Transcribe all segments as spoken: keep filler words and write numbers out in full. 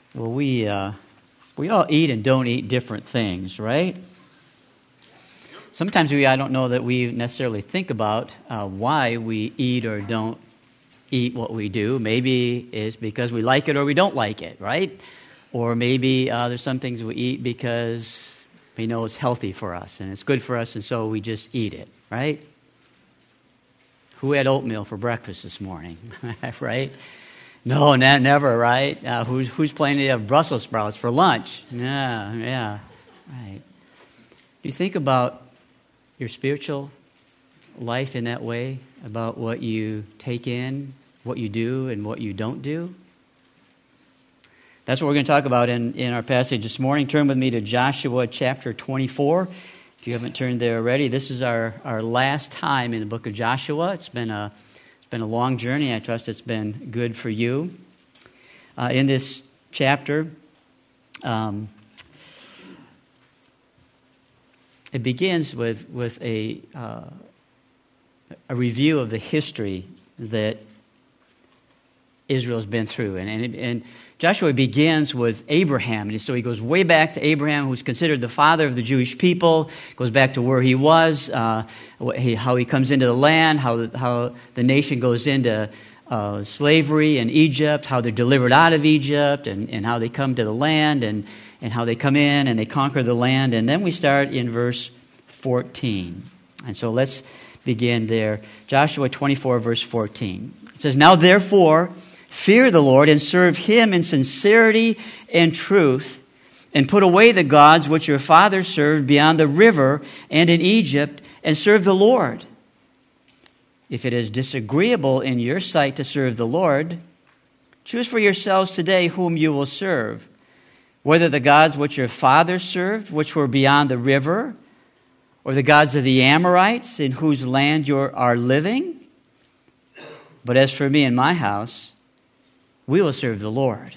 Well, we uh, we all eat and don't eat different things, right? Sometimes we I don't know that we necessarily think about uh, why we eat or don't eat what we do. Maybe it's because we like it or we don't like it, right? Or maybe uh, there's some things we eat because we know it's healthy for us and it's good for us, and so we just eat it, right? Who had oatmeal for breakfast this morning, right? No, not, never, right? Uh, who's who's planning to have Brussels sprouts for lunch? Yeah, yeah, right. Do you think about your spiritual life in that way, about what you take in, what you do, and what you don't do? That's what we're going to talk about in, in our passage this morning. Turn with me to Joshua chapter twenty-four. If you haven't turned there already, this is our, our last time in the book of Joshua. It's been a it's been a long journey. I trust it's been good for you. Uh, in this chapter, um, it begins with with a uh, a review of the history that Israel's been through, and and, and Joshua begins with Abraham, and so he goes way back to Abraham, who's considered the father of the Jewish people. Goes back to where he was, uh, he, how he comes into the land, how the, how the nation goes into uh, slavery in Egypt, how they're delivered out of Egypt, and, and how they come to the land, and and how they come in and they conquer the land. And then we start in verse fourteen, and so let's begin there. Joshua twenty-four, verse fourteen. It says, "Now therefore, fear the Lord and serve Him in sincerity and truth, and put away the gods which your fathers served beyond the river and in Egypt, and serve the Lord. If it is disagreeable in your sight to serve the Lord, choose for yourselves today whom you will serve, whether the gods which your fathers served, which were beyond the river, or the gods of the Amorites in whose land you are living. But as for me and my house, we will serve the Lord."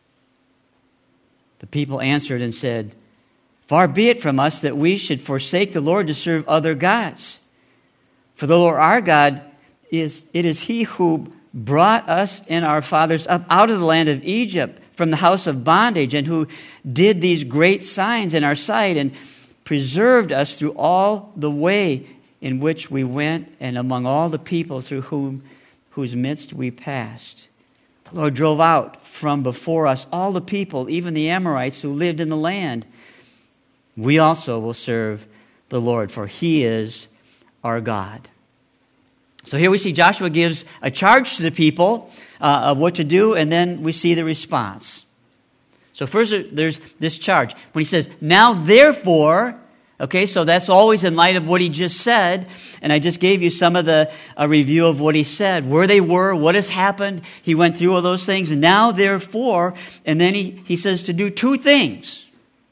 The people answered and said, "Far be it from us that we should forsake the Lord to serve other gods. For the Lord our God, is it is He who brought us and our fathers up out of the land of Egypt from the house of bondage, and who did these great signs in our sight, and preserved us through all the way in which we went, and among all the people through whom whose midst we passed. The Lord drove out from before us all the people, even the Amorites who lived in the land. We also will serve the Lord, for He is our God." So here we see Joshua gives a charge to the people uh, of what to do, and then we see the response. So first there's this charge. When he says, "Now therefore," okay, so that's always in light of what he just said. And I just gave you some of the a review of what he said, where they were, what has happened. He went through all those things. And now therefore, and then he, he says to do two things.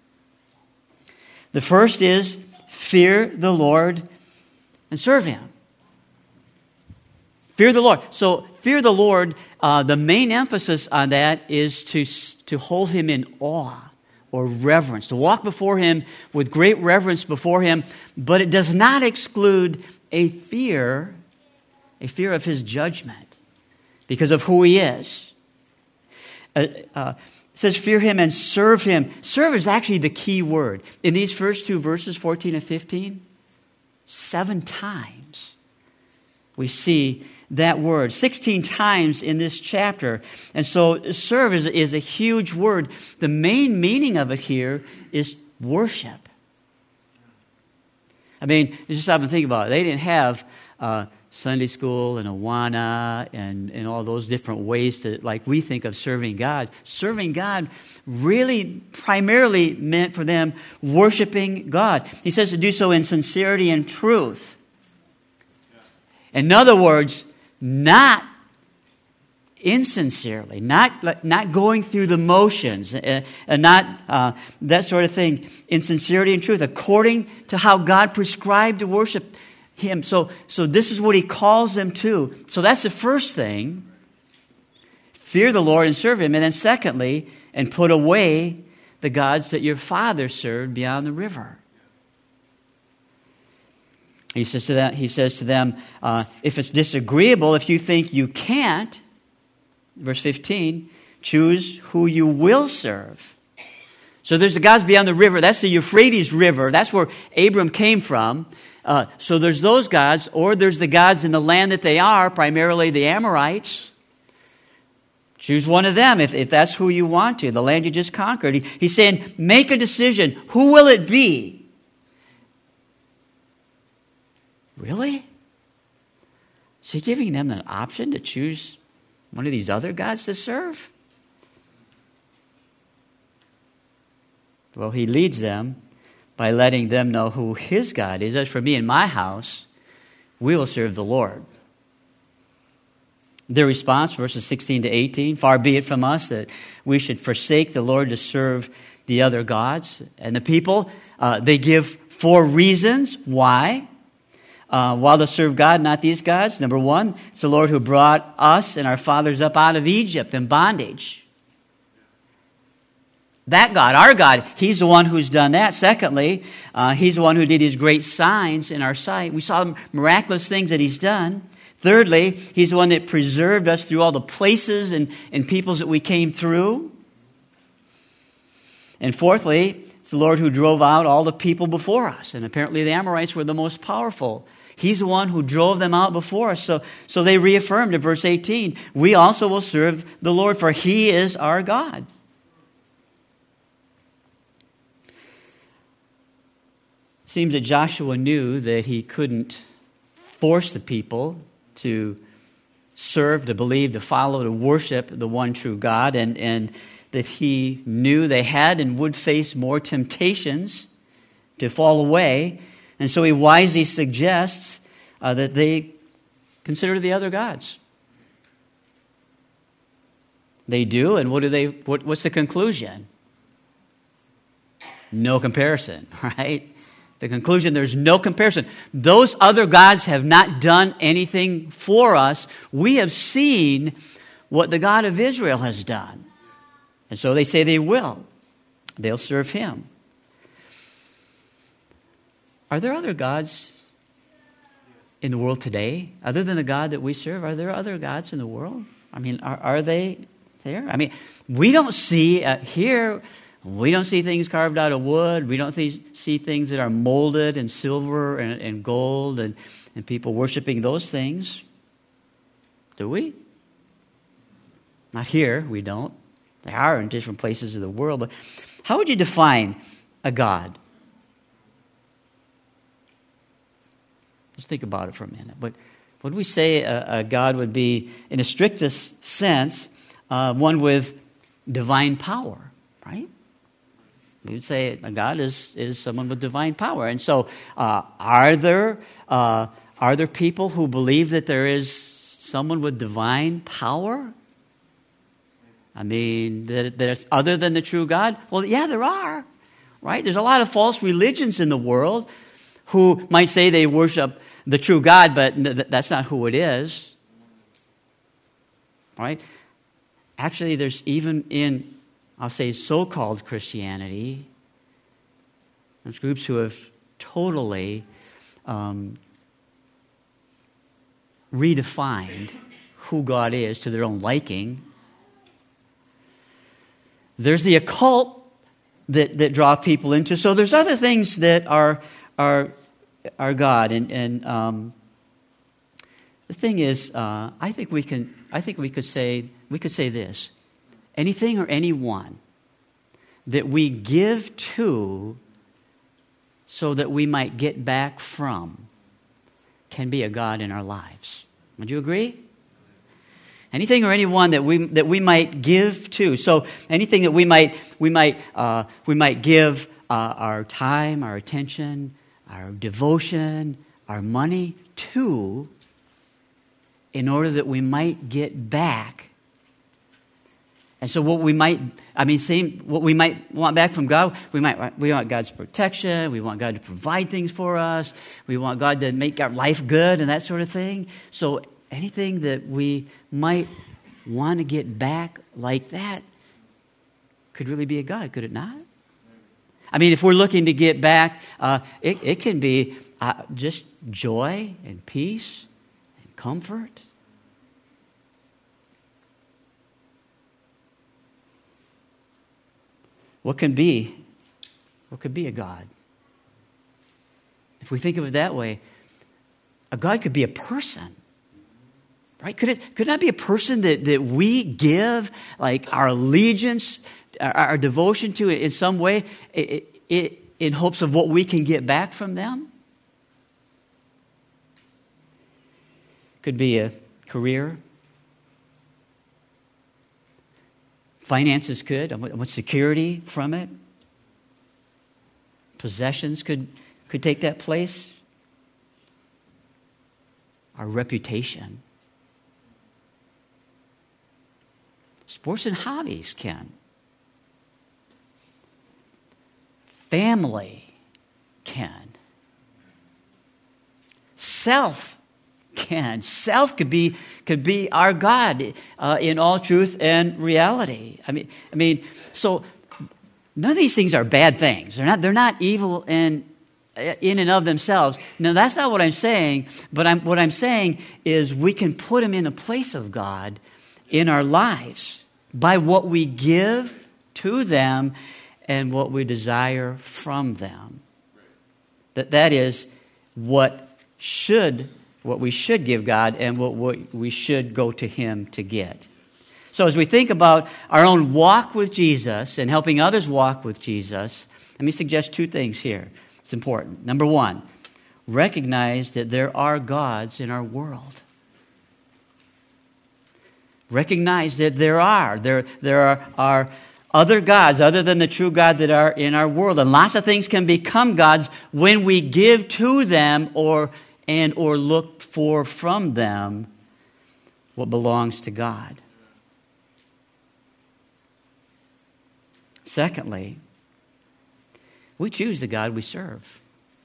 The first is fear the Lord and serve Him. Fear the Lord. So fear the Lord, uh, the main emphasis on that is to, to hold Him in awe or reverence, to walk before Him with great reverence before Him. But it does not exclude a fear, a fear of His judgment because of who He is. Uh, uh, it says fear Him and serve Him. Serve is actually the key word. In these first two verses, fourteen and fifteen, seven times we see that word, sixteen times in this chapter. And so serve is, is a huge word. The main meaning of it here is worship. I mean, just stop and think about it. They didn't have uh, Sunday school and Awana and, and all those different ways to, like we think of serving God. Serving God really primarily meant for them worshiping God. He says to do so in sincerity and truth. In other words, not insincerely, not not going through the motions, uh, and not uh, that sort of thing. In sincerity and truth, according to how God prescribed to worship Him. So, so this is what He calls them to. So that's the first thing. Fear the Lord and serve Him. And then secondly, and put away the gods that your fathers served beyond the river. He says to them, he says to them uh, if it's disagreeable, if you think you can't, verse fifteen, choose who you will serve. So there's the gods beyond the river. That's the Euphrates River. That's where Abram came from. Uh, so there's those gods, or there's the gods in the land that they are, primarily the Amorites. Choose one of them if, if that's who you want to, the land you just conquered. He, he's saying, make a decision. Who will it be? Really? Is he giving them an option to choose one of these other gods to serve? Well, he leads them by letting them know who his God is. As for me and my house, we will serve the Lord. Their response, verses sixteen to eighteen, far be it from us that we should forsake the Lord to serve the other gods. And the people, uh, they give four reasons why. Uh, while to serve God, not these gods. Number one, it's the Lord who brought us and our fathers up out of Egypt in bondage. That God, our God, He's the one who's done that. Secondly, uh, He's the one who did these great signs in our sight. We saw miraculous things that He's done. Thirdly, He's the one that preserved us through all the places and, and peoples that we came through. And fourthly, it's the Lord who drove out all the people before us. And apparently the Amorites were the most powerful. He's the one who drove them out before us. So, so they reaffirmed in verse eighteen, we also will serve the Lord, for He is our God. It seems that Joshua knew that he couldn't force the people to serve, to believe, to follow, to worship the one true God, and, and that he knew they had and would face more temptations to fall away. And so he wisely suggests uh, that they consider the other gods. They do, and what do they? What, what's the conclusion? No comparison, right? The conclusion, there's no comparison. Those other gods have not done anything for us. We have seen what the God of Israel has done. And so they say they will. They'll serve Him. Are there other gods in the world today, other than the God that we serve? Are there other gods in the world? I mean, are, are they there? I mean, we don't see uh, here... We don't see things carved out of wood. We don't see, see things that are molded in silver and, and gold and, and people worshiping those things. Do we? Not here, we don't. They are in different places of the world. But how would you define a God? Let's think about it for a minute. But would we say a, a God would be, in the strictest sense, uh, one with divine power, right? We would say a God is, is someone with divine power. And so uh, are there uh, are there people who believe that there is someone with divine power? I mean, that there's other than the true God? Well, yeah, there are, right? There's a lot of false religions in the world who might say they worship the true God, but th- that's not who it is, right? Actually, there's even in I'll say so-called Christianity, there's groups who have totally um, redefined who God is to their own liking. There's the occult that, that draw people into. So there's other things that are are are God. And, and um, the thing is, uh, I think we can. I think we could say we could say this. Anything or anyone that we give to so that we might get back from can be a God in our lives. Would you agree? Anything or anyone that we that we might give to. So anything that we might we might uh, we might give uh, our time, our attention, our devotion, our money to, in order that we might get back. And so what we might, I mean, same, what we might want back from God, we might, we want God's protection, we want God to provide things for us, we want God to make our life good and that sort of thing. So anything that we might want to get back like that could really be a God, could it not? I mean, if we're looking to get back, uh, it, it can be uh, just joy and peace and comfort. what can be, what could be a God? If we think of it that way, a God could be a person. Right? Could it could that be a person that, that we give like our allegiance, our, our devotion to in some way it, it, in hopes of what we can get back from them? Could be a career. Finances could. I want security from it. Possessions could, could take that place. Our reputation. Sports and hobbies can. Family can. Self can. Self could be could be our God uh, in all truth and reality. I mean, I mean, so none of these things are bad things. They're not. They're not evil in in and of themselves. No, that's not what I'm saying. But I'm, what I'm saying is we can put them in a place of God in our lives by what we give to them and what we desire from them. That that is what should what we should give God and what, what we should go to Him to get. So as we think about our own walk with Jesus and helping others walk with Jesus, let me suggest two things here. It's important. Number one, recognize that there are gods in our world. Recognize that there are. There, there are, are other gods other than the true God that are in our world. And lots of things can become gods when we give to them or and or look for from them what belongs to God. Secondly, we choose the God we serve.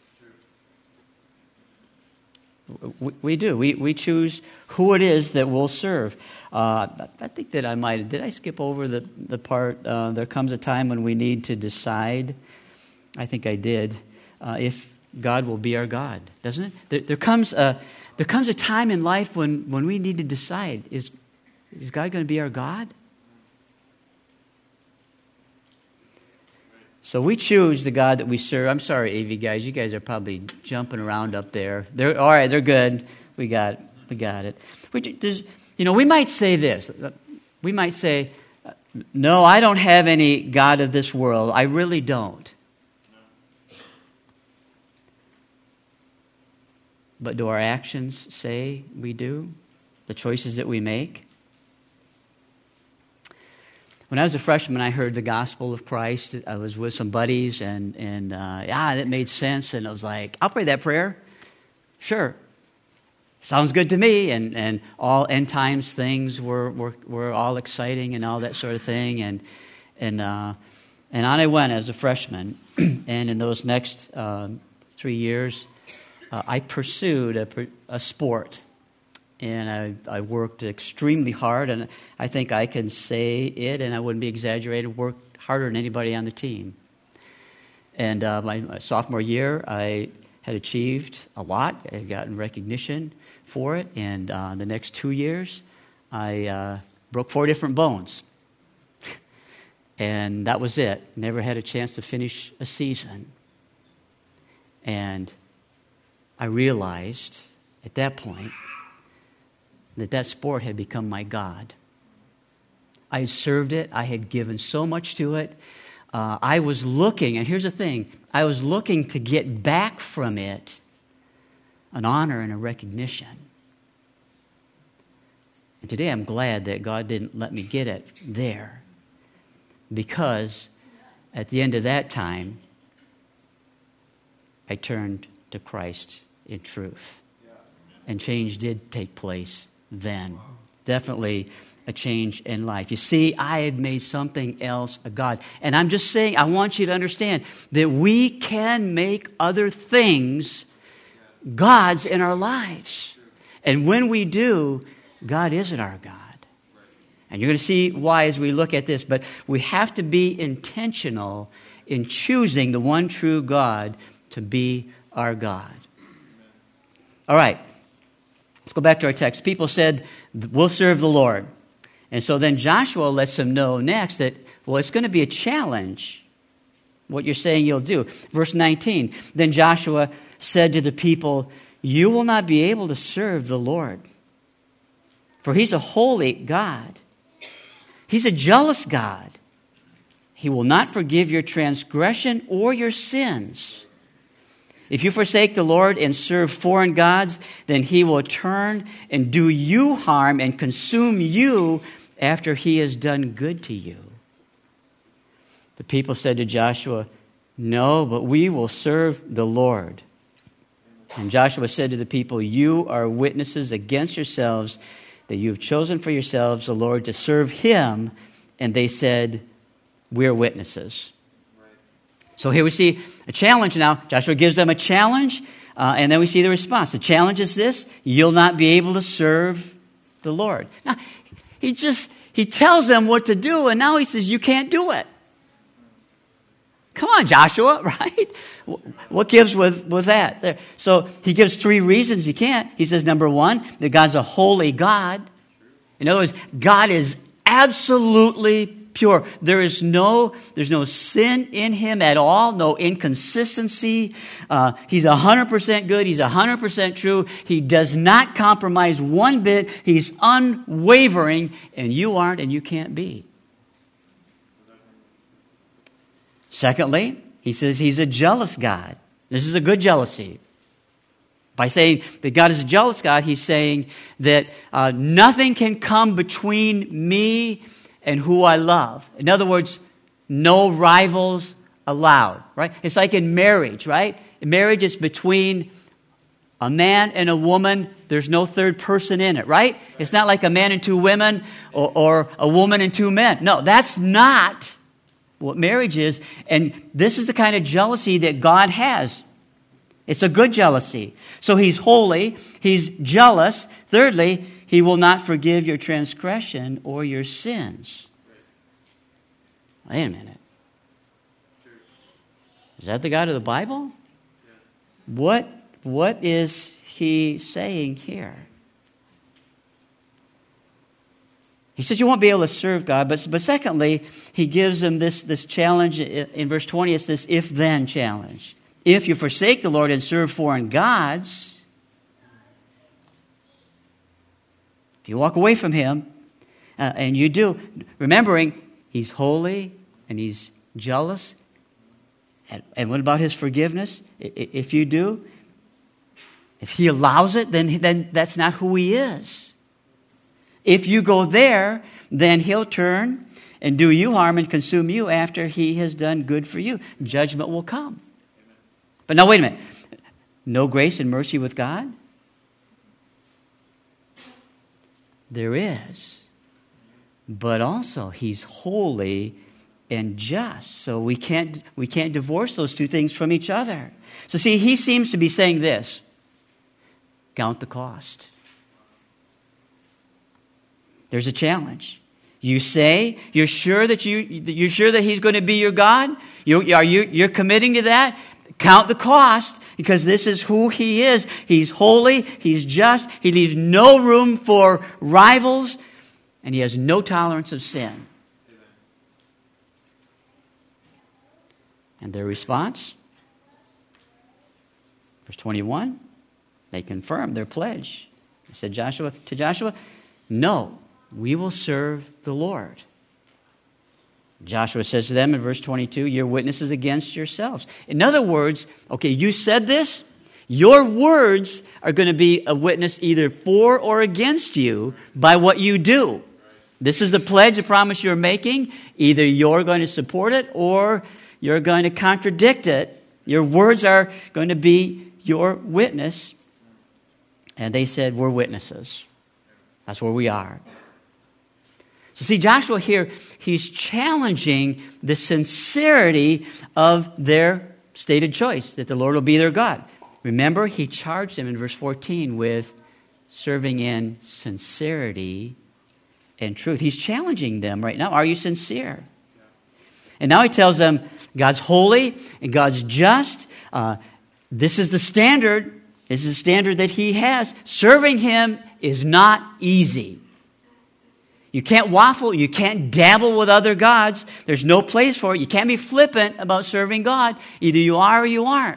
We, we do. We, we choose who it is that we'll serve. Uh, I think that I might, did I skip over the, the part, uh, there comes a time when we need to decide? I think I did. Uh, if God will be our God, doesn't it? There, there comes a there comes a time in life when, when we need to decide, is, is God going to be our God? So we choose the God that we serve. I'm sorry, A V guys, you guys are probably jumping around up there. They're all right. They're good. We got we got it. We, there's, you know, we might say this. We might say, "No, I don't have any God of this world. I really don't." But do our actions say we do? The choices that we make? When I was a freshman, I heard the gospel of Christ. I was with some buddies, and, and uh, yeah, that made sense. And I was like, I'll pray that prayer. Sure. Sounds good to me. And, and all end times things were, were, were all exciting and all that sort of thing. And, and, uh, and on I went as a freshman. And in those next uh, three years, uh, I pursued a, a sport. And I, I worked extremely hard, and I think I can say it, and I wouldn't be exaggerated, worked harder than anybody on the team. And uh, my, my sophomore year, I had achieved a lot. I had gotten recognition for it. And uh, the next two years, I uh, broke four different bones. And that was it. Never had a chance to finish a season. And I realized at that point that that sport had become my God. I had served it. I had given so much to it. Uh, I was looking, and here's the thing, I was looking to get back from it an honor and a recognition. And today I'm glad that God didn't let me get it there, because at the end of that time, I turned to Christ in truth. And change did take place then. Definitely a change in life. You see, I had made something else a God. And I'm just saying, I want you to understand that we can make other things gods in our lives. And when we do, God isn't our God. And you're going to see why as we look at this. But we have to be intentional in choosing the one true God to be our God. All right. Let's go back to our text. People said, we'll serve the Lord. And so then Joshua lets them know next that, well, it's going to be a challenge what you're saying you'll do. Verse nineteen, then Joshua said to the people, you will not be able to serve the Lord, for he's a holy God. He's a jealous God. He will not forgive your transgression or your sins. If you forsake the Lord and serve foreign gods, then he will turn and do you harm and consume you after he has done good to you. The people said to Joshua, no, but we will serve the Lord. And Joshua said to the people, you are witnesses against yourselves that you have chosen for yourselves the Lord to serve him. And they said, we're witnesses. So here we see a challenge now. Joshua gives them a challenge, uh, and then we see the response. The challenge is this: you'll not be able to serve the Lord. Now, he just, he tells them what to do, and now he says, you can't do it. Come on, Joshua, right? What gives with, with that? There. So he gives three reasons he can't. He says, number one, that God's a holy God. In other words, God is absolutely pure. There is no, there's no sin in him at all, no inconsistency. Uh, he's one hundred percent good. He's one hundred percent true. He does not compromise one bit. He's unwavering, and you aren't, and you can't be. Secondly, he says he's a jealous God. This is a good jealousy. By saying that God is a jealous God, he's saying that uh, nothing can come between me and who I love. In other words, no rivals allowed, right? It's like in marriage, right? In marriage, it's between a man and a woman. There's no third person in it, right? It's not like a man and two women or, or a woman and two men. No, that's not what marriage is. And this is the kind of jealousy that God has. It's a good jealousy. So he's holy. He's jealous. Thirdly, he will not forgive your transgression or your sins. Wait a minute. Is that the God of the Bible? What, what is he saying here? He says you won't be able to serve God, but, but secondly, he gives them this, this challenge. In verse twenty, it's this if-then challenge. If you forsake the Lord and serve foreign gods, if you walk away from him, uh, and you do, remembering he's holy and he's jealous, and, and what about his forgiveness? If you do, if he allows it, then, then that's not who he is. If you go there, then he'll turn and do you harm and consume you after he has done good for you. Judgment will come. But now wait a minute. No grace and mercy with God? There is. But also he's holy and just. So we can't we can't divorce those two things from each other. So see, he seems to be saying this. Count the cost. There's a challenge. You say you're sure that you you're sure that he's going to be your God? You are you you're committing to that? Count the cost, because this is who he is. He's holy, he's just, he leaves no room for rivals, and he has no tolerance of sin. And their response? Verse twenty-one, they confirm their pledge. They said Joshua to Joshua, no, we will serve the Lord. Joshua says to them in verse twenty-two, you're witnesses against yourselves. In other words, okay, you said this. Your words are going to be a witness either for or against you by what you do. This is the pledge, the promise you're making. Either you're going to support it or you're going to contradict it. Your words are going to be your witness. And they said, we're witnesses. That's where we are. So see, Joshua here, he's challenging the sincerity of their stated choice, that the Lord will be their God. Remember, he charged them in verse fourteen with serving in sincerity and truth. He's challenging them right now. Are you sincere? And now he tells them God's holy and God's just. Uh, this is the standard. This is the standard that he has. Serving him is not easy. You can't waffle. You can't dabble with other gods. There's no place for it. You can't be flippant about serving God. Either you are or you aren't.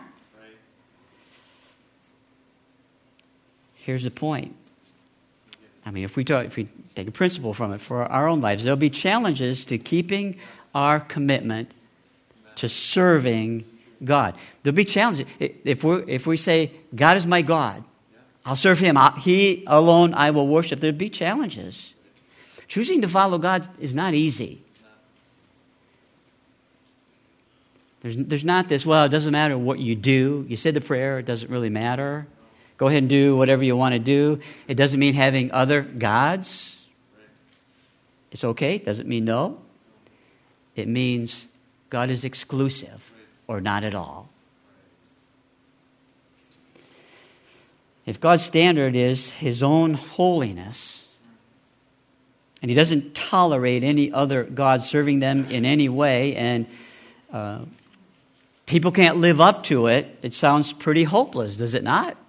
Here's the point. I mean, if we talk, if we take a principle from it for our own lives, there'll be challenges to keeping our commitment to serving God. There'll be challenges. If we if we say, God is my God, I'll serve Him. I'll, he alone I will worship. There'll be challenges. Choosing to follow God is not easy. There's, there's not this, well, it doesn't matter what you do. You said the prayer, it doesn't really matter. Go ahead and do whatever you want to do. It doesn't mean having other gods. It's okay. It doesn't mean no. It means God is exclusive or not at all. If God's standard is His own holiness, and He doesn't tolerate any other gods serving them in any way, and uh, people can't live up to it, it sounds pretty hopeless, does it not?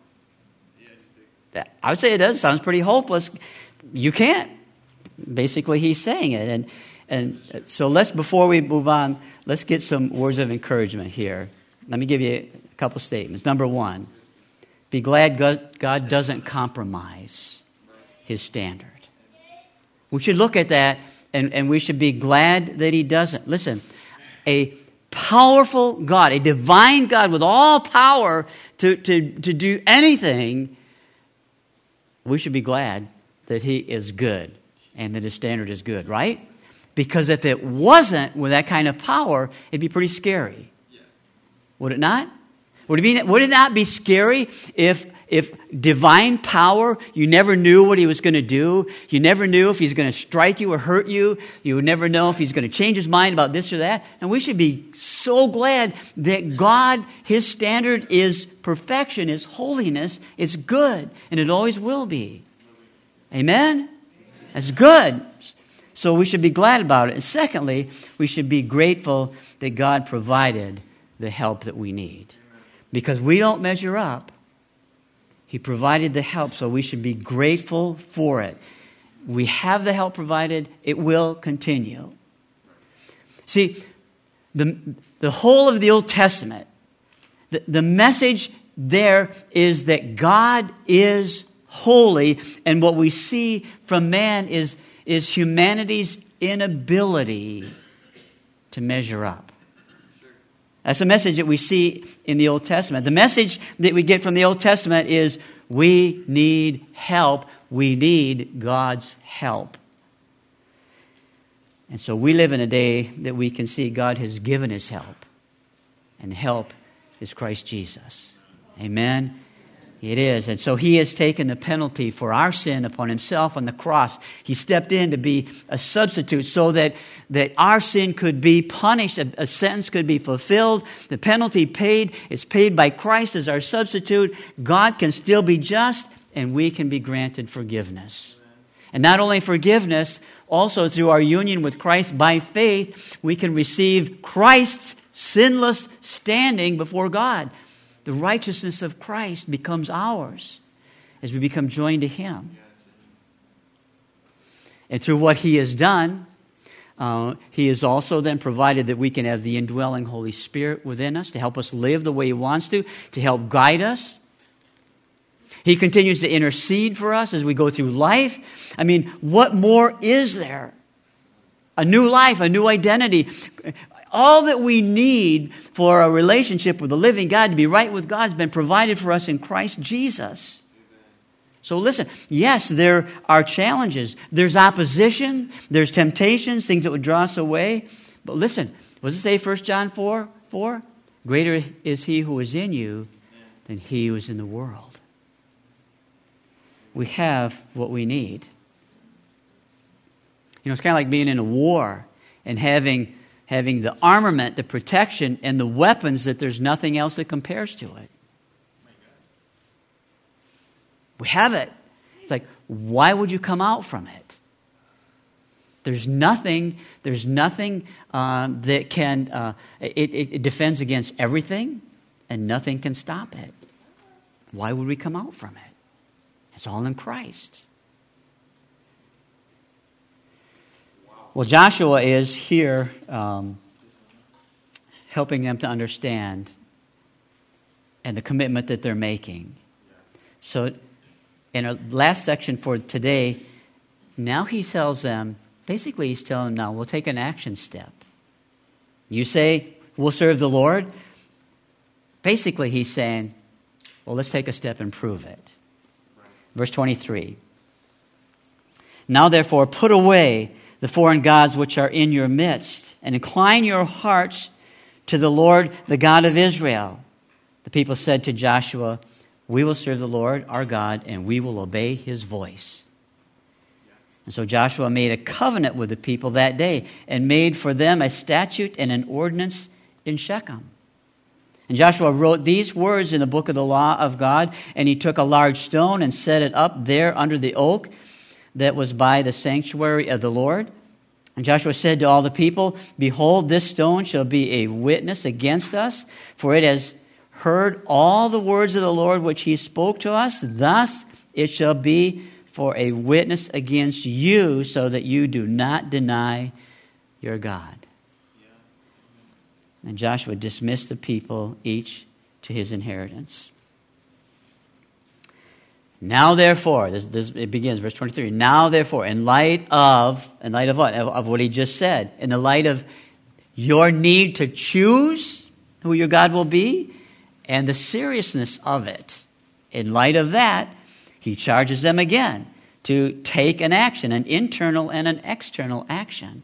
I would say it does. It sounds pretty hopeless. You can't. Basically, he's saying it. And and so let's, before we move on, let's get some words of encouragement here. Let me give you a couple statements. Number one, be glad God, God doesn't compromise His standard. We should look at that, and, and we should be glad that He doesn't. Listen, a powerful God, a divine God with all power to, to, to do anything, we should be glad that He is good and that His standard is good, right? Because if it wasn't with that kind of power, it'd be pretty scary. Would it not? Would it be, would it not be scary if if divine power, you never knew what He was going to do? You never knew if He's going to strike you or hurt you. You would never know if He's going to change His mind about this or that. And we should be so glad that God, His standard is perfection, is holiness, is good, and it always will be. Amen? That's good. So we should be glad about it. And secondly, we should be grateful that God provided the help that we need. Because we don't measure up. He provided the help, so we should be grateful for it. We have the help provided. It will continue. See, the, the whole of the Old Testament, the, the message there is that God is holy, and what we see from man is, is humanity's inability to measure up. That's the message that we see in the Old Testament. The message that we get from the Old Testament is we need help. We need God's help. And so we live in a day that we can see God has given His help. And the help is Christ Jesus. Amen? It is. And so He has taken the penalty for our sin upon Himself on the cross. He stepped in to be a substitute so that, that our sin could be punished, a, a sentence could be fulfilled. The penalty paid is paid by Christ as our substitute. God can still be just, and we can be granted forgiveness. And not only forgiveness, also through our union with Christ by faith, we can receive Christ's sinless standing before God. The righteousness of Christ becomes ours as we become joined to Him. And through what He has done, uh, He has also then provided that we can have the indwelling Holy Spirit within us to help us live the way He wants to, to help guide us. He continues to intercede for us as we go through life. I mean, what more is there? A new life, a new identity. All that we need for a relationship with the living God, to be right with God, has been provided for us in Christ Jesus. So listen, yes, there are challenges. There's opposition. There's temptations, things that would draw us away. But listen, what does it say, First John four four? Greater is He who is in you than he who is in the world. We have what we need. You know, it's kind of like being in a war and having... having the armament, the protection, and the weapons that there's nothing else that compares to it. We have it. It's like, why would you come out from it? There's nothing, there's nothing um, that can, uh, it, it, it defends against everything, and nothing can stop it. Why would we come out from it? It's all in Christ. Well, Joshua is here um, helping them to understand and the commitment that they're making. So in our last section for today, now he tells them, basically he's telling them now, we'll take an action step. You say, we'll serve the Lord. Basically he's saying, well, let's take a step and prove it. Verse twenty-three. Now therefore put away the foreign gods which are in your midst, and incline your hearts to the Lord, the God of Israel. The people said to Joshua, we will serve the Lord our God, and we will obey his voice. And so Joshua made a covenant with the people that day, and made for them a statute and an ordinance in Shechem. And Joshua wrote these words in the book of the law of God, and he took a large stone and set it up there under the oak that was by the sanctuary of the Lord. And Joshua said to all the people, behold, this stone shall be a witness against us, for it has heard all the words of the Lord which he spoke to us. Thus it shall be for a witness against you, so that you do not deny your God. And Joshua dismissed the people, each to his inheritance. Now therefore, this, this it begins, verse twenty-three. Now therefore, in light of, in light of what? Of, of what he just said. In the light of your need to choose who your God will be, and the seriousness of it. In light of that, he charges them again to take an action, an internal and an external action.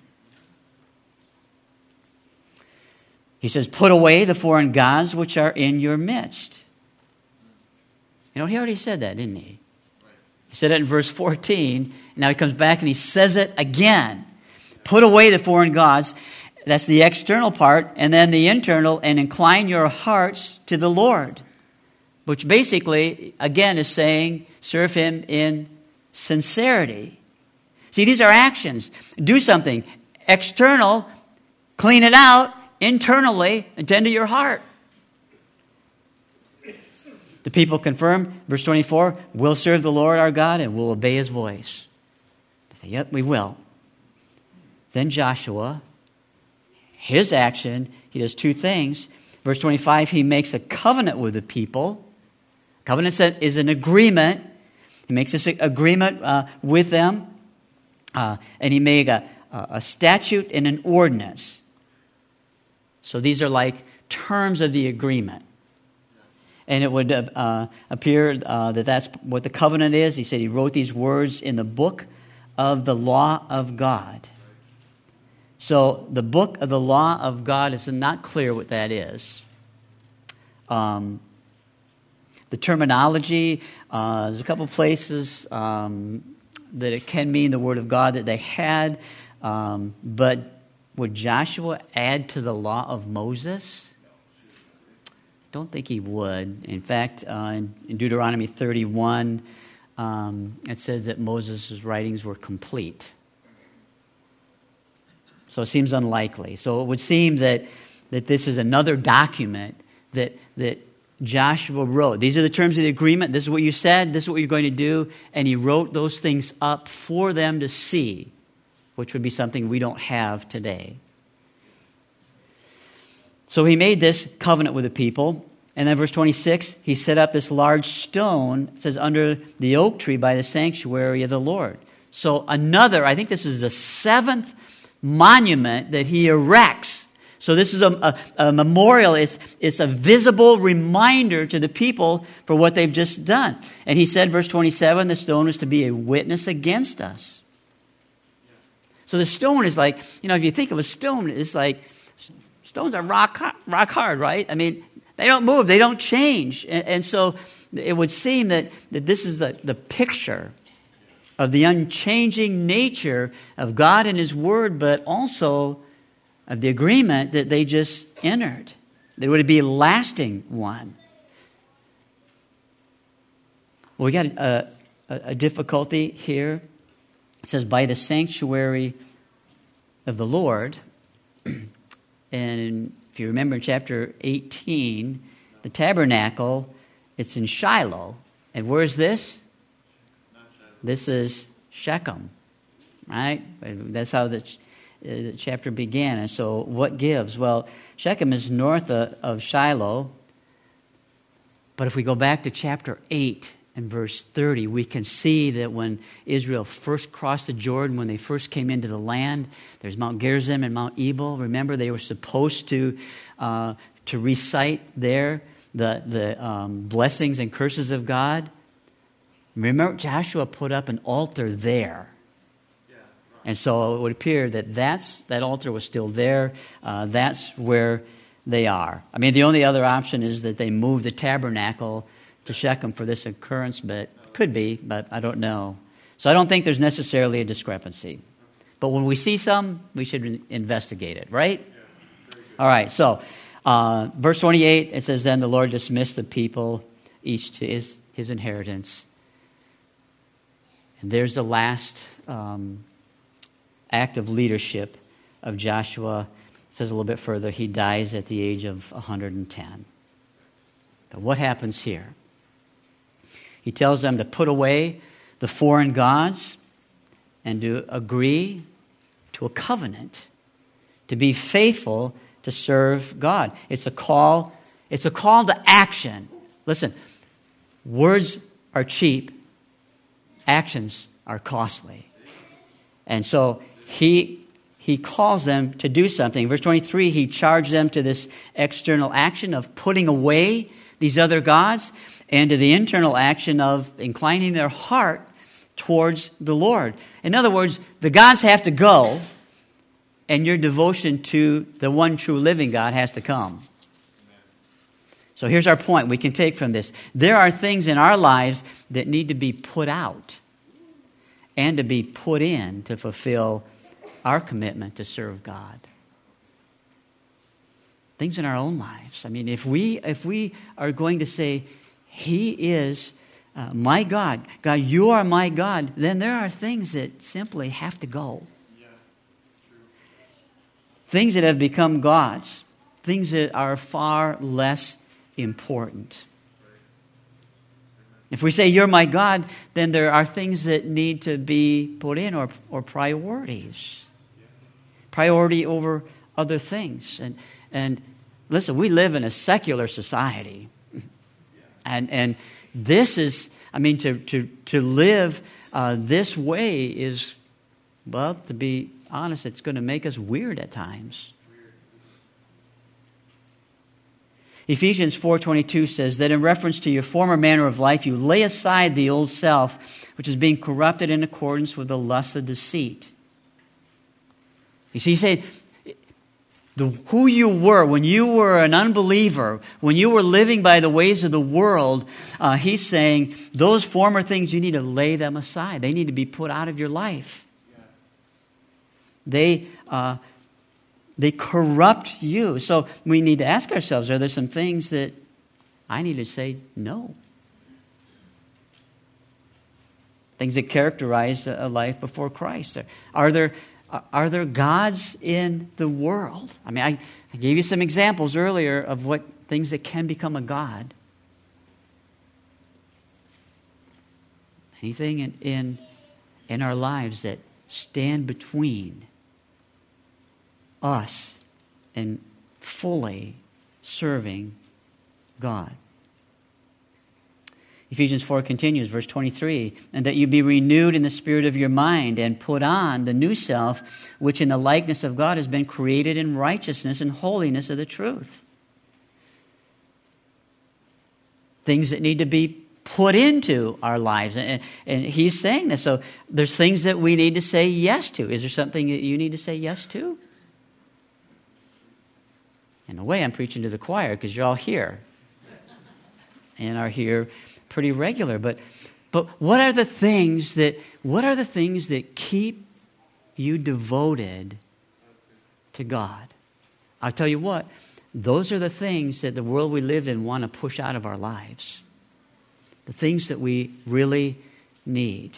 He says, put away the foreign gods which are in your midst. You know, he already said that, didn't he? He said it in verse fourteen. Now he comes back and he says it again. Put away the foreign gods. That's the external part. And then the internal, and incline your hearts to the Lord. Which basically, again, is saying, serve him in sincerity. See, these are actions. Do something. External, clean it out. Internally, attend to your heart. The people confirm, verse twenty-four, we'll serve the Lord our God and we'll obey his voice. They say, yep, we will. Then Joshua, his action, he does two things. Verse twenty-five, he makes a covenant with the people. Covenant is an agreement. He makes this agreement uh, with them. Uh, and he made a, a statute and an ordinance. So these are like terms of the agreement. And it would uh, appear uh, that that's what the covenant is. He said he wrote these words in the book of the law of God. So the book of the law of God is not clear what that is. Um, the terminology, uh, there's a couple places um, that it can mean the word of God that they had. Um, but would Joshua add to the law of Moses? Don't think he would. In fact, uh, in, in Deuteronomy thirty-one, um, it says that Moses' writings were complete. So it seems unlikely. So it would seem that, that this is another document that, that Joshua wrote. These are the terms of the agreement. This is what you said. This is what you're going to do. And he wrote those things up for them to see, which would be something we don't have today. So he made this covenant with the people. And then verse twenty-six, he set up this large stone, it says, under the oak tree by the sanctuary of the Lord. So another, I think this is the seventh monument that he erects. So this is a, a, a memorial. It's, it's a visible reminder to the people for what they've just done. And he said, verse twenty-seven, the stone is to be a witness against us. So the stone is like, you know, if you think of a stone, it's like, stones are rock, rock hard, right? I mean, they don't move, they don't change. And, and so it would seem that, that this is the, the picture of the unchanging nature of God and his word, but also of the agreement that they just entered. That it would be a lasting one. Well, we got a, a, a difficulty here. It says, by the sanctuary of the Lord. And if you remember in chapter eighteen, the tabernacle, it's in Shiloh. And where's this? This is Shechem, right? That's how the, the chapter began. And so what gives? Well, Shechem is north of, of Shiloh. But if we go back to chapter eight and verse thirty, we can see that when Israel first crossed the Jordan, when they first came into the land, there's Mount Gerizim and Mount Ebal. Remember, they were supposed to uh, to recite there the, the um, blessings and curses of God. Remember, Joshua put up an altar there. And so it would appear that that's, that altar was still there. Uh, that's where they are. I mean, the only other option is that they move the tabernacle to Shechem for this occurrence, but could be, but I don't know. So I don't think there's necessarily a discrepancy. But when we see some, we should investigate it, right? All right, so uh, verse twenty-eight, it says, then the Lord dismissed the people, each to his, his inheritance. And there's the last um, act of leadership of Joshua. It says a little bit further, he dies at the age of one hundred ten. But what happens here? He tells them to put away the foreign gods and to agree to a covenant, to be faithful to serve God. It's a call, it's a call to action. Listen, words are cheap, actions are costly. And so he he calls them to do something. Verse twenty-three, he charged them to this external action of putting away these other gods and to the internal action of inclining their heart towards the Lord. In other words, the gods have to go, and your devotion to the one true living God has to come. So here's our point we can take from this. There are things in our lives that need to be put out and to be put in to fulfill our commitment to serve God. Things in our own lives. I mean, if we if we are going to say, He is uh, my God, God, you are my God, then there are things that simply have to go. Yeah, true. Things that have become gods, things that are far less important. If we say, you're my God, then there are things that need to be put in, or, or priorities. Priority over other things. And and listen, we live in a secular society. And and this is, I mean, to, to, to live uh, this way is, well, to be honest, it's going to make us weird at times. Ephesians four twenty-two says that in reference to your former manner of life, you lay aside the old self, which is being corrupted in accordance with the lust of deceit. You see, he said, the, who you were when you were an unbeliever, when you were living by the ways of the world, uh, he's saying those former things, you need to lay them aside. They need to be put out of your life. They uh, they corrupt you. So we need to ask ourselves, are there some things that I need to say no? Things that characterize a life before Christ. Are there Are there gods in the world? I mean, I, I gave you some examples earlier of what things that can become a god. Anything in, in, in our lives that stand between us and fully serving God. Ephesians four continues, verse twenty-three, and that you be renewed in the spirit of your mind and put on the new self, which in the likeness of God has been created in righteousness and holiness of the truth. Things that need to be put into our lives. And, and he's saying this. So there's things that we need to say yes to. Is there something that you need to say yes to? In a way, I'm preaching to the choir because you're all here and are here pretty regular. But but what are the things that what are the things that keep you devoted to God? I'll tell you what, those are the things that the world we live in want to push out of our lives. The things that we really need.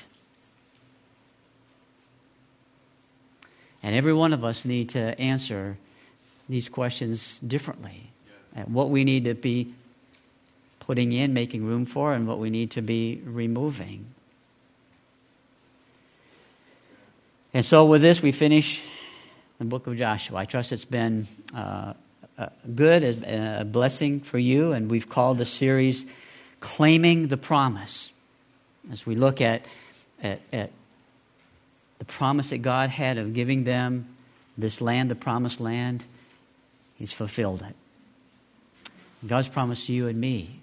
And every one of us need to answer these questions differently. And what we need to be putting in, making room for, and what we need to be removing. And so with this, we finish the book of Joshua. I trust it's been uh, uh, good, a blessing for you, and we've called the series Claiming the Promise. As we look at, at, at the promise that God had of giving them this land, the promised land, He's fulfilled it. God's promised you and me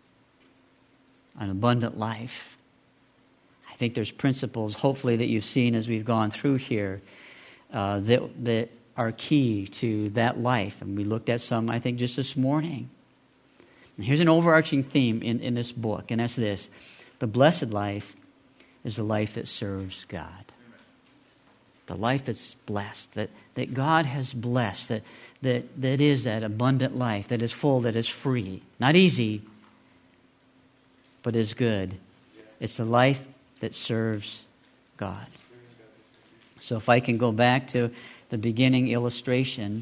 an abundant life. I think there's principles, hopefully, that you've seen as we've gone through here uh, that, that are key to that life. And we looked at some, I think, just this morning. And here's an overarching theme in, in this book, and that's this. The blessed life is the life that serves God. The life that's blessed, that, that God has blessed, that, that, that is that abundant life, that is full, that is free. Not easy, but is good. It's a life that serves God. So if I can go back to the beginning illustration.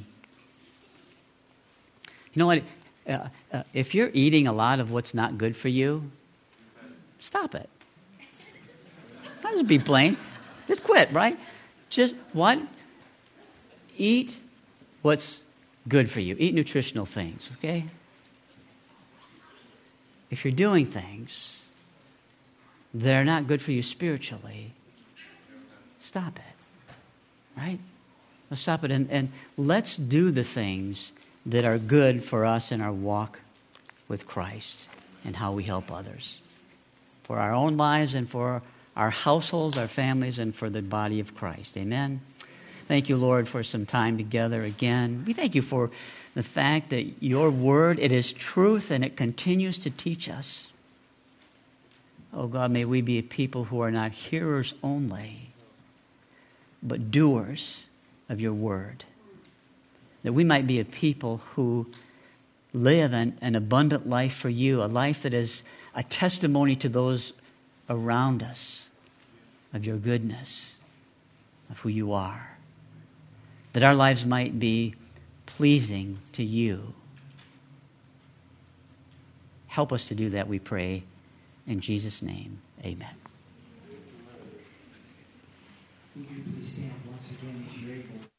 You know what? Uh, uh, if you're eating a lot of what's not good for you, stop it. I'll just be plain. Just quit, right? Just what? Eat what's good for you. Eat nutritional things, okay? If you're doing things that are not good for you spiritually, stop it, right? Let's stop it and, and let's do the things that are good for us in our walk with Christ and how we help others. For our own lives and for our households, our families, and for the body of Christ. Amen. Thank you, Lord, for some time together again. We thank you for the fact that your word, it is truth and it continues to teach us. Oh God, may we be a people who are not hearers only, but doers of your word. That we might be a people who live an, an abundant life for you, a life that is a testimony to those around us of your goodness, of who you are. That our lives might be pleasing to you. Help us to do that, we pray. In Jesus' name, amen. Will you please stand once again if you're able?